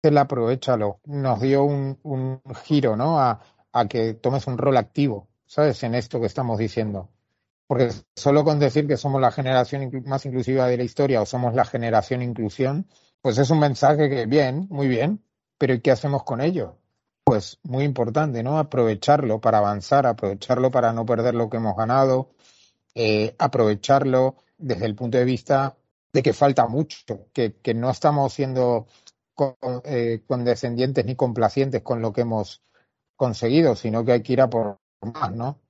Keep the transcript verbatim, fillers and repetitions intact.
Él aprovechalo. Nos dio un, un giro, ¿no? A, a que tomes un rol activo, ¿sabes? En esto que estamos diciendo. Porque solo con decir que somos la generación inclu- más inclusiva de la historia o somos la generación inclusión, pues es un mensaje que bien, muy bien, pero ¿y qué hacemos con ello? Pues muy importante, ¿no? Aprovecharlo para avanzar, aprovecharlo para no perder lo que hemos ganado, eh, aprovecharlo desde el punto de vista de que falta mucho, que, que no estamos siendo con- eh, condescendientes ni complacientes con lo que hemos conseguido, sino que hay que ir a por más, ¿no?